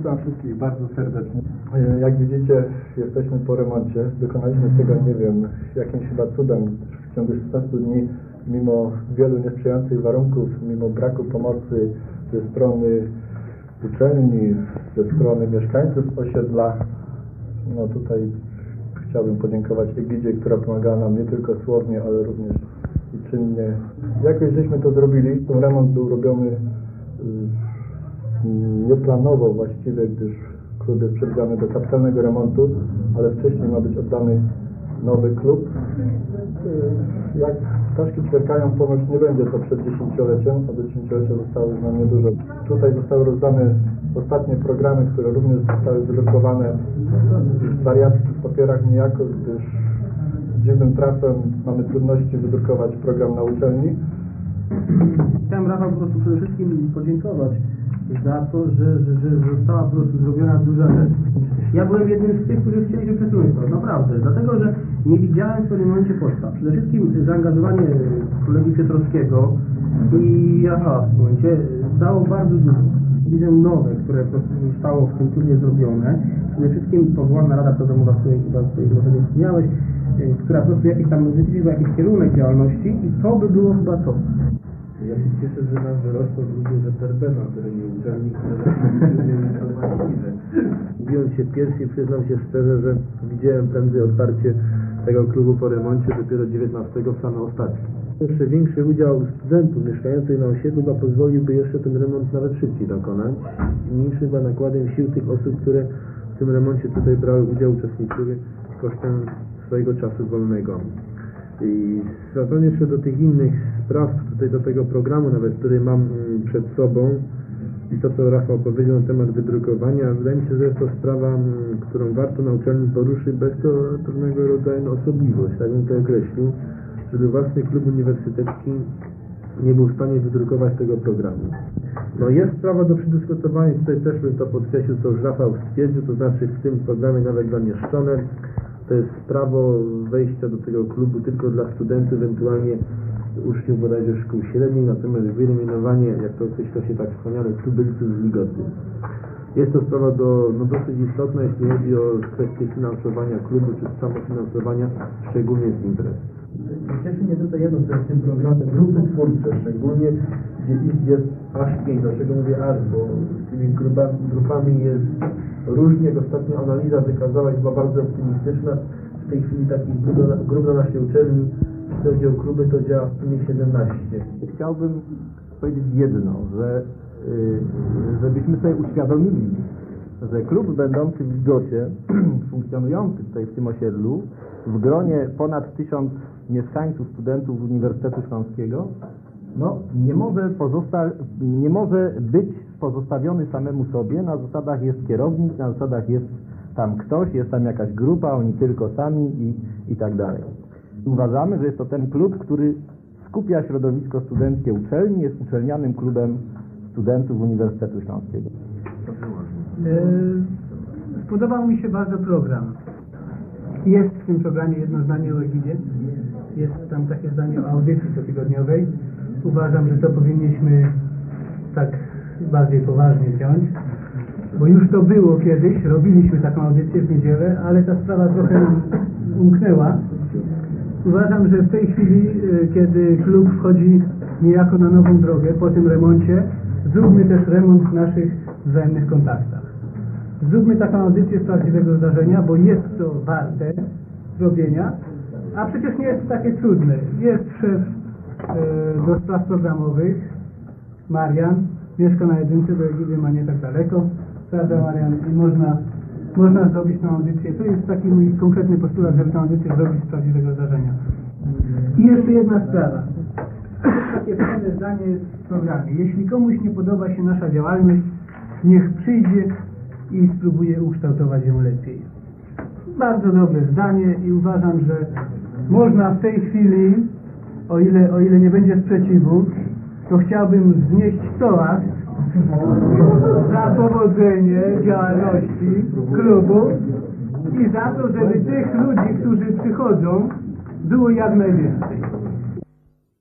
Witam wszystkich bardzo serdecznie. Jak widzicie, jesteśmy po remoncie. Dokonaliśmy tego, nie wiem, jakimś chyba cudem w ciągu 16 dni, mimo wielu niesprzyjających warunków, mimo braku pomocy ze strony uczelni, ze strony mieszkańców osiedla. No tutaj chciałbym podziękować Egidzie, która pomagała nam nie tylko słownie, ale również i czynnie. Jakoś żeśmy to zrobili. Ten remont był robiony nieplanowo właściwie, gdyż klub jest przewidziany do kapitalnego remontu, ale wcześniej ma być oddany nowy klub. Jak ptaszki ćwierkają, ponoć nie będzie to przed dziesięcioleciem, a do dziesięciolecia zostało już nam niedużo. Tutaj zostały rozdane ostatnie programy, które również zostały wydrukowane w wariackich papierach niejako, gdyż dziwnym trafem mamy trudności wydrukować program na uczelni. Chciałem Rafał po prostu przede wszystkim podziękować za to, że została po prostu zrobiona duża rzecz. Ja byłem jednym z tych, którzy chcieli się przesunąć to, naprawdę, dlatego, że nie widziałem w pewnym momencie podstaw. Przede wszystkim zaangażowanie kolegi Piotrowskiego i Rafała w tym momencie dało bardzo dużo. Widzę nowe, które po prostu zostało w tym klubie zrobione. Przede wszystkim powołana Rada Programowa, o której chyba tutaj wspomniałeś, która po prostu jakiś tam wytyczyła jakiś kierunek działalności i to by było chyba to. Ja się cieszę, że nam wyrosło ludzie z SRB na terenie uczelni, które informacyjne. Mówiąc się pierwszy, przyznam się szczerze, że widziałem prędzej otwarcie tego klubu po remoncie dopiero 19 w same ostatki. Jeszcze większy udział studentów mieszkających na osiedlu pozwoliłby jeszcze ten remont nawet szybciej dokonać. Mniejszy chyba nakładem sił tych osób, które w tym remoncie tutaj brały udział, uczestniczyły kosztem swojego czasu wolnego. I wracając jeszcze do tych innych spraw, tutaj do tego programu nawet, który mam przed sobą i to, co Rafał powiedział na temat wydrukowania, wydaje mi się, że jest to sprawa, którą warto na uczelni poruszyć bez to pewnego rodzaju osobliwość, tak bym to określił, żeby własny klub uniwersytecki nie był w stanie wydrukować tego programu. No jest sprawa do przedyskutowania, tutaj też bym to podkreślił, co już Rafał stwierdził, to znaczy w tym programie nawet zamieszczone. To jest prawo wejścia do tego klubu tylko dla studentów, ewentualnie uczniów bodajże szkół średnich, natomiast wyeliminowanie, jak to określa się tak wspaniale, tubylców z ligoty. Jest to sprawa dosyć istotna, jeśli chodzi o kwestię finansowania klubu, czy samofinansowania, szczególnie z imprez. Cieszy mnie tutaj jedno, że w tym programie grupy twórcze, szczególnie gdzie ich jest aż 5, dlaczego mówię aż, bo z tymi grupami jest różnie, jak ostatnio analiza wykazała i była bardzo optymistyczna. W tej chwili takich grup na naszej uczelni, jeśli chodzi o kluby, to działa w sumie 17. Chciałbym powiedzieć jedno, że żebyśmy sobie uświadomili, że klub będący w Ligocie, funkcjonujący tutaj w tym osiedlu, w gronie ponad 1000 mieszkańców, studentów Uniwersytetu Śląskiego, no, nie może być pozostawiony samemu sobie. Na zasadach jest kierownik, na zasadach jest tam ktoś, jest tam jakaś grupa, oni tylko sami i tak dalej. Uważamy, że jest to ten klub, który skupia środowisko studenckie uczelni, jest uczelnianym klubem studentów Uniwersytetu Śląskiego. Spodobał mi się bardzo program. Jest w tym programie jedno zdanie o Egidzie. Jest tam takie zdanie o audycji cotygodniowej. Uważam, że to powinniśmy tak bardziej poważnie wziąć, bo już to było kiedyś, robiliśmy taką audycję w niedzielę, ale ta sprawa trochę nam umknęła. Uważam, że w tej chwili, kiedy klub wchodzi niejako na nową drogę po tym remoncie, zróbmy też remont w naszych wzajemnych kontaktach. Zróbmy taką audycję z prawdziwego zdarzenia, bo jest to warte zrobienia, a przecież nie jest to takie trudne. Jest szef do spraw programowych, Marian, mieszka na jedynce, do Egidy ma nie tak daleko, prawda Marian? I można zrobić tę audycję. To jest taki mój konkretny postulat, żeby tę audycję zrobić z prawdziwego zdarzenia. I jeszcze jedna sprawa. Takie fajne zdanie w programie. Jeśli komuś nie podoba się nasza działalność, niech przyjdzie i spróbuje ukształtować ją lepiej. Bardzo dobre zdanie i uważam, że można w tej chwili, o ile nie będzie sprzeciwu, to chciałbym wznieść toast za powodzenie działalności klubu i za to, żeby tych ludzi, którzy przychodzą, było jak najwięcej.